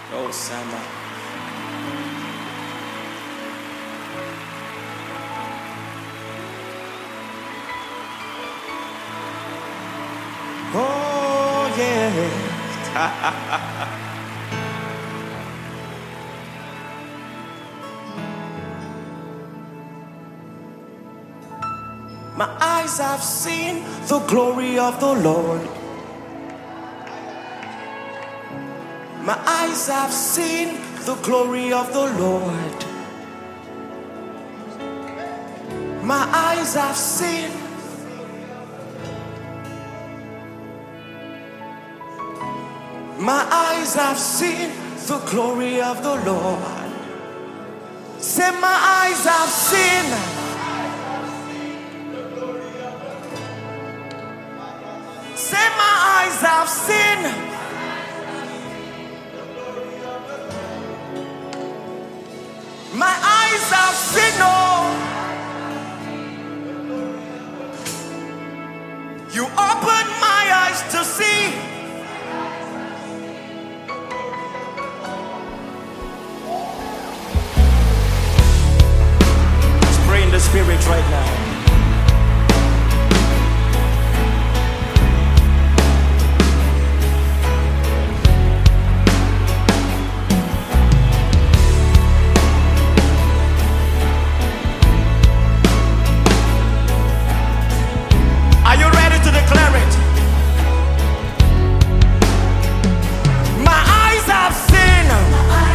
Oh, Sama. Oh, yeah. My eyes have seen the glory of the Lord. My eyes have seen the glory of the Lord. My eyes have seen. My eyes have seen the glory of the Lord. Say, my eyes have seen. Say, my eyes have seen. My eyes have seen. Oh, you opened my eyes to see. Let's pray in the spirit right now.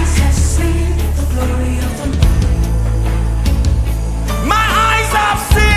I've seen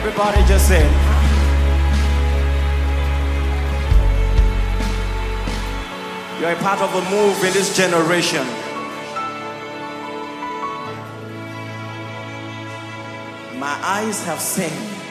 Everybody just say, you're a part of a move in this generation. My eyes have seen